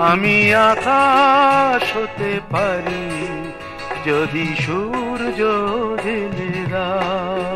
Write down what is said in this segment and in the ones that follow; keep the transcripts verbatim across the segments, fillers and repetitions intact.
আমি আকাশ হতে পারি যদি সূর্য ঢেলে দাও।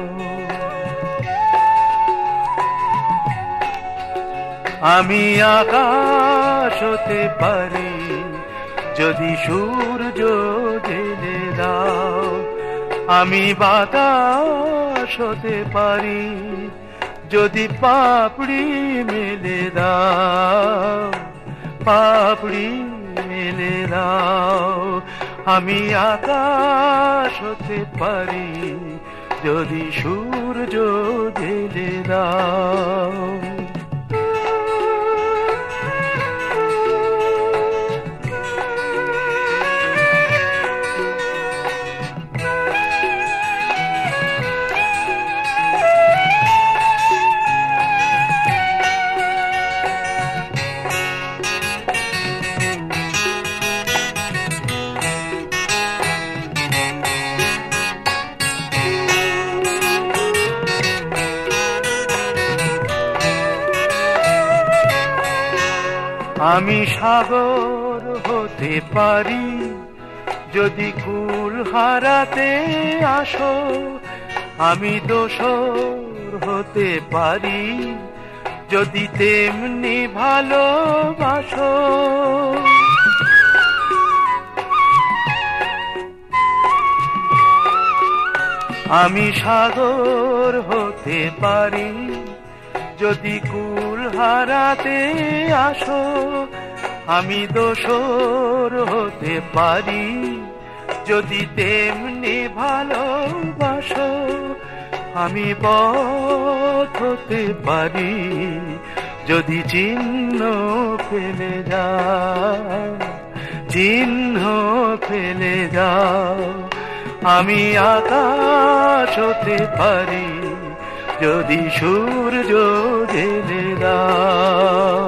আমি আকাশ হতে পারি যদি সূর্য ঢেলে দাও। আমি বাতাস হতে পারি যদি পাপড়ি মেলে দাও, পাপড়ি মেলে দাও। আমি আকাশ হতে পারি যদি সূর্য ঢেলে দাও। আমি সাগর হতে পারি যদি কুল হারাতে আসো। আমি দোসর হতে পারি যদি তেমনি ভালোবাসো। আমি সাগর হতে পারি যদি কুল হারাতে আসো। আমি দোসর হতে পারি যদি তেমনি ভালোবাসো। আমি পথ হতে পারি যদি চিহ্ন ফেলে যাও, চিহ্ন ফেলে যাও। আমি আকাশ হতে পারি যদি সূর্য ঢেলে দাও।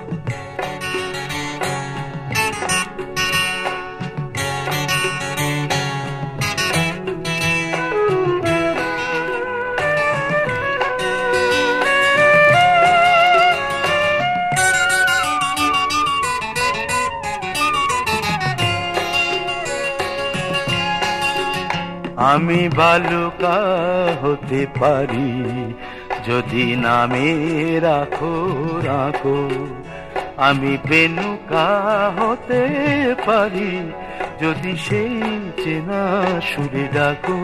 আমি বালুকা হতে পারি যদি নামে রাখো রাখো। আমি পেনুকা হতে পারি যদি সেই চেনা সুরে ডাকো।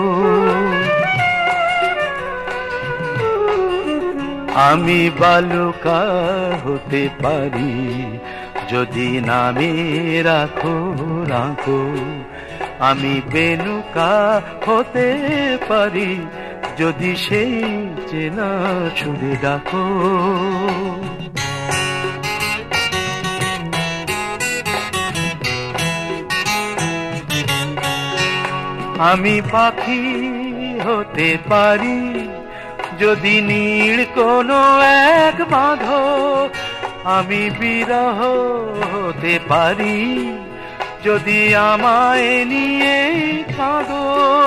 আমি বালুকা হতে পারি যদি নামে রাখো রাখো। আমি বেনুকা হতে পারি যদি সেই চেনা সুরে ডাকো। আমি পাখি হতে পারি যদি নীড় কোনো এক বাঁধো। আমি বিরহ হতে পারি যদি আমায় নিয়ে কাঁদো।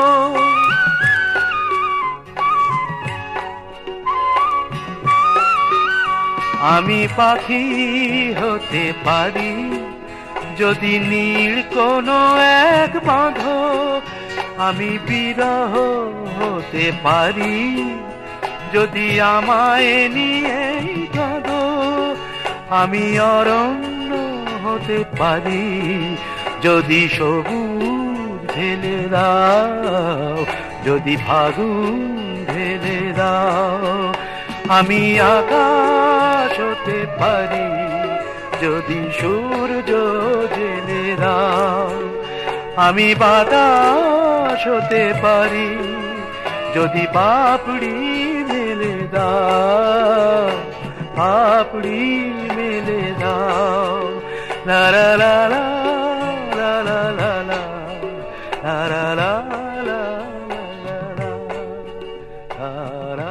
আমি পাখি হতে পারি যদি নীড় কোনো এক বাঁধো। আমি বিরহ হতে পারি যদি আমায় নিয়ে কাঁদো। আমি অরণ্য হতে পারি যদি সবুজ ঢেলে দাও, যদি ফাগুন ঢেলে দাও। আমি আকাশ হতে পারি যদি সূর্য ঢেলে দাও। আমি বাতাস হতে পারি যদি পাপড়ি মেলে দাও, পাপড়ি মেলে দাও। লা লা লা লা লা লা লা লা লা লা লা লা লা লা লা।